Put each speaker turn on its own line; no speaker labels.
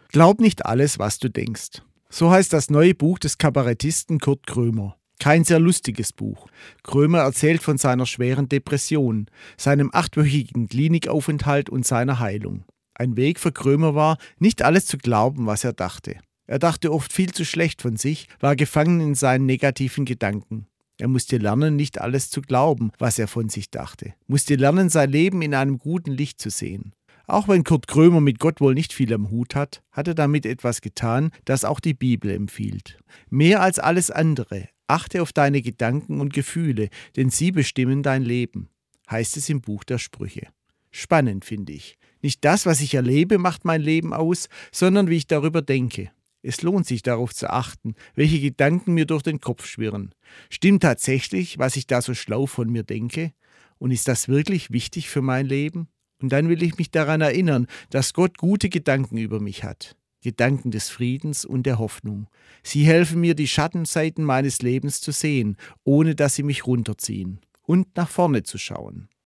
Glaub nicht alles, was du denkst. So heißt das neue Buch des Kabarettisten Kurt Krömer. Kein sehr lustiges Buch. Krömer erzählt von seiner schweren Depression, seinem 8-wöchigen Klinikaufenthalt und seiner Heilung. Ein Weg für Krömer war, nicht alles zu glauben, was er dachte. Er dachte oft viel zu schlecht von sich, war gefangen in seinen negativen Gedanken. Er musste lernen, nicht alles zu glauben, was er von sich dachte. Musste lernen, sein Leben in einem guten Licht zu sehen. Auch wenn Kurt Krömer mit Gott wohl nicht viel am Hut hat, hat er damit etwas getan, das auch die Bibel empfiehlt. Mehr als alles andere, achte auf deine Gedanken und Gefühle, denn sie bestimmen dein Leben, heißt es im Buch der Sprüche. Spannend finde ich. Nicht das, was ich erlebe, macht mein Leben aus, sondern wie ich darüber denke. Es lohnt sich darauf zu achten, welche Gedanken mir durch den Kopf schwirren. Stimmt tatsächlich, was ich da so schlau von mir denke? Und ist das wirklich wichtig für mein Leben? Und dann will ich mich daran erinnern, dass Gott gute Gedanken über mich hat. Gedanken des Friedens und der Hoffnung. Sie helfen mir, die Schattenseiten meines Lebens zu sehen, ohne dass sie mich runterziehen. Und nach vorne zu schauen.